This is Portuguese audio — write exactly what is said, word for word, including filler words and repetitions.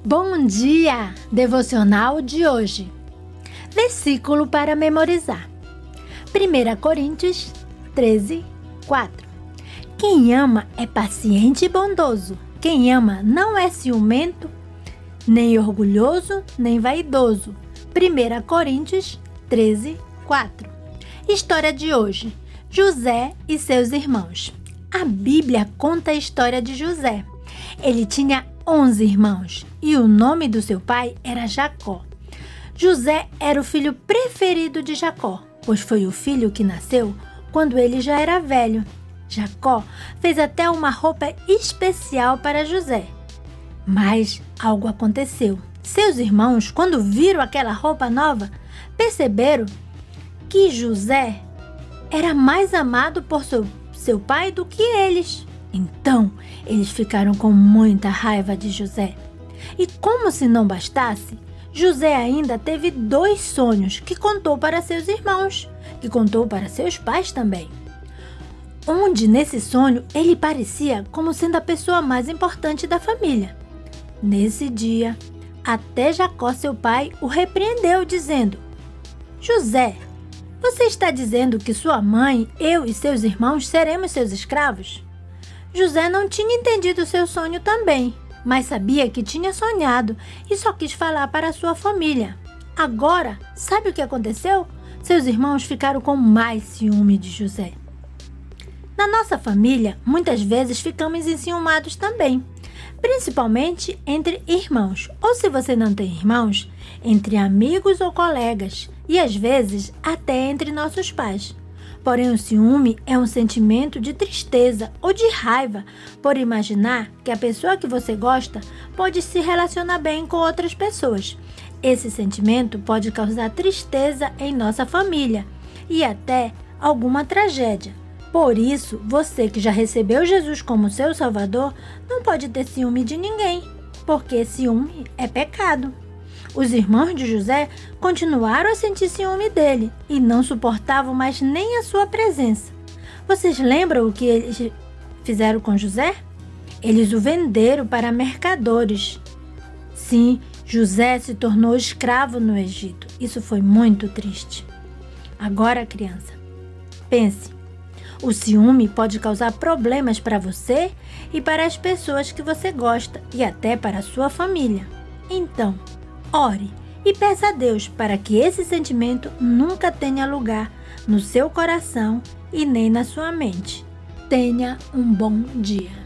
Bom dia! Devocional de hoje. Versículo para memorizar. primeira Coríntios treze, quatro. Quem ama é paciente e bondoso. Quem ama não é ciumento, nem orgulhoso, nem vaidoso. primeira Coríntios treze, quatro. História de hoje. José e seus irmãos. A Bíblia conta a história de José. Ele tinha onze irmãos e o nome do seu pai era Jacó. José era o filho preferido de Jacó, pois foi o filho que nasceu quando ele já era velho. Jacó fez até uma roupa especial para José. Mas algo aconteceu. Seus irmãos, quando viram aquela roupa nova, perceberam que José era mais amado por seu, seu pai do que eles. Então, eles ficaram com muita raiva de José. E como se não bastasse, José ainda teve dois sonhos que contou para seus irmãos, que contou para seus pais também. Onde, nesse sonho, ele parecia como sendo a pessoa mais importante da família. Nesse dia, até Jacó, seu pai, o repreendeu, dizendo: José, você está dizendo que sua mãe, eu e seus irmãos seremos seus escravos? José não tinha entendido seu sonho também, mas sabia que tinha sonhado e só quis falar para a sua família. Agora, sabe o que aconteceu? Seus irmãos ficaram com mais ciúme de José. Na nossa família, muitas vezes ficamos enciumados também, principalmente entre irmãos, ou se você não tem irmãos, entre amigos ou colegas, e às vezes até entre nossos pais. Porém, o ciúme é um sentimento de tristeza ou de raiva por imaginar que a pessoa que você gosta pode se relacionar bem com outras pessoas. Esse sentimento pode causar tristeza em nossa família e até alguma tragédia. Por isso, você que já recebeu Jesus como seu Salvador não pode ter ciúme de ninguém, porque ciúme é pecado. Os irmãos de José continuaram a sentir ciúme dele e não suportavam mais nem a sua presença. Vocês lembram o que eles fizeram com José? Eles o venderam para mercadores. Sim, José se tornou escravo no Egito. Isso foi muito triste. Agora, criança, pense. O ciúme pode causar problemas para você e para as pessoas que você gosta e até para a sua família. Então, ore e peça a Deus para que esse sentimento nunca tenha lugar no seu coração e nem na sua mente. Tenha um bom dia.